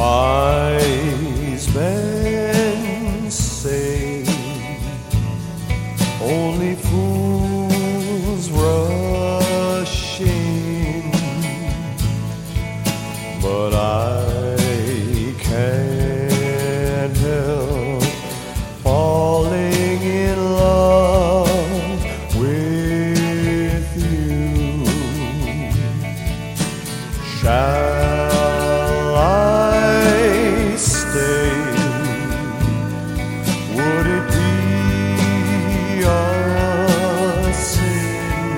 Wise men say only fools rush in, but I can't help falling in love with you. Shall I stay? Would it be a sin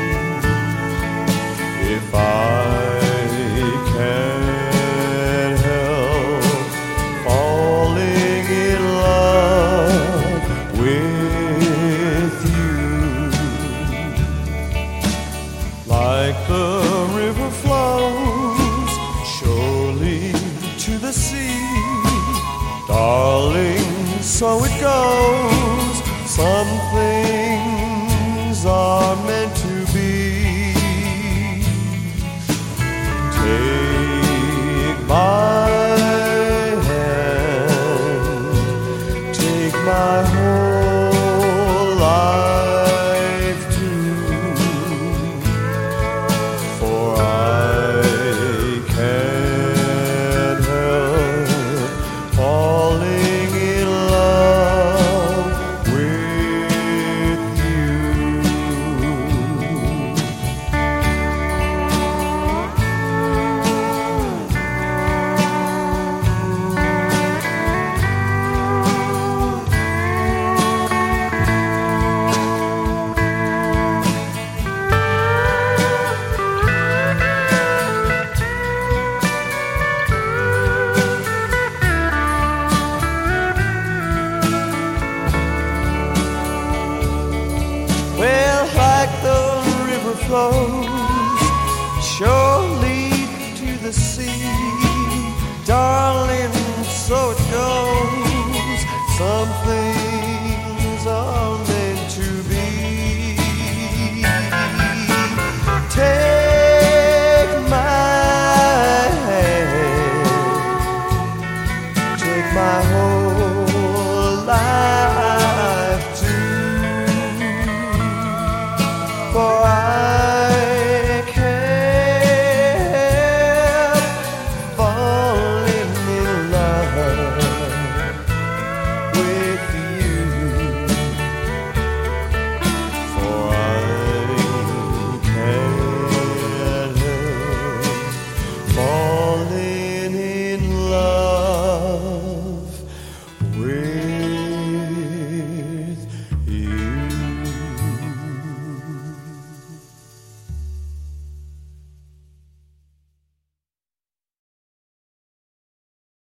if I can't help falling in love with you? Like the river flows surely to the sea, darling, so it goes. Some things are meant to be. Take my hand, take my whole life too, for I can't help falling in love with you. Well, like the river flows surely to the sea, darling, so it goes. Something